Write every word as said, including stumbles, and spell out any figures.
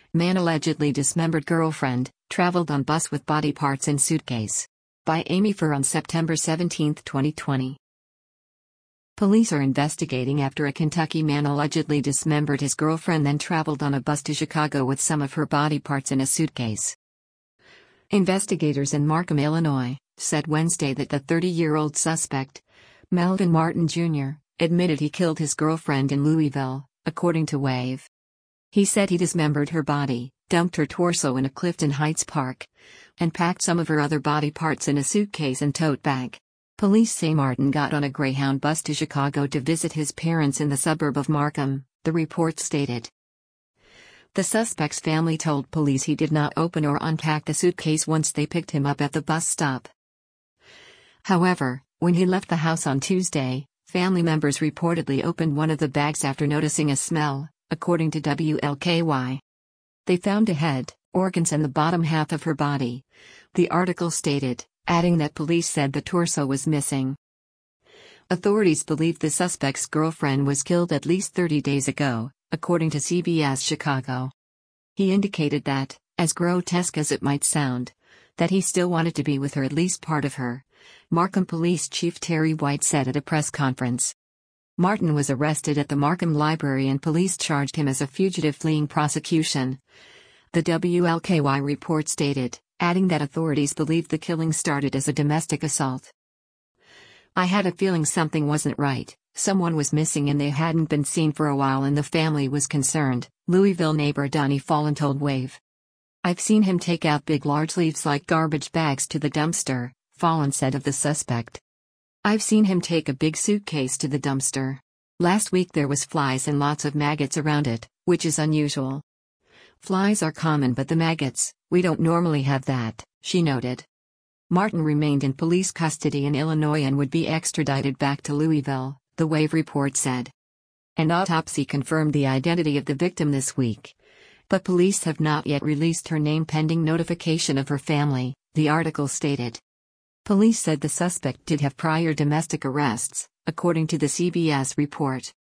Man allegedly dismembered girlfriend, traveled on bus with body parts in suitcase. By Amy Furr on September seventeenth, twenty twenty. Police are investigating after a Kentucky man allegedly dismembered his girlfriend, then traveled on a bus to Chicago with some of her body parts in a suitcase. Investigators in Markham, Illinois, said Wednesday that the thirty-year-old suspect, Melvin Martin Junior, admitted he killed his girlfriend in Louisville, according to WAVE. He said he dismembered her body, dumped her torso in a Clifton Heights park, and packed some of her other body parts in a suitcase and tote bag. Police say Martin got on a Greyhound bus to Chicago to visit his parents in the suburb of Markham, the report stated. The suspect's family told police he did not open or unpack the suitcase once they picked him up at the bus stop. However, when he left the house on Tuesday, family members reportedly opened one of the bags after noticing a smell, according to W L K Y. They found a head, organs and the bottom half of her body, the article stated, adding that police said the torso was missing. Authorities believe the suspect's girlfriend was killed at least thirty days ago, according to C B S Chicago. He indicated that, as grotesque as it might sound, that he still wanted to be with her, at least part of her, Markham Police Chief Terry White said at a press conference. Martin was arrested at the Markham Library and police charged him as a fugitive fleeing prosecution, the W L K Y report stated, adding that authorities believe the killing started as a domestic assault. I had a feeling something wasn't right, someone was missing and they hadn't been seen for a while and the family was concerned, Louisville neighbor Donnie Fallon told WAVE. I've seen him take out big large leaves like garbage bags to the dumpster, Fallon said of the suspect. I've seen him take a big suitcase to the dumpster. Last week there was flies and lots of maggots around it, which is unusual. Flies are common but the maggots, we don't normally have that, she noted. Martin remained in police custody in Illinois and would be extradited back to Louisville, the WAVE report said. An autopsy confirmed the identity of the victim this week, but police have not yet released her name pending notification of her family, the article stated. Police said the suspect did have prior domestic arrests, according to the C B S report.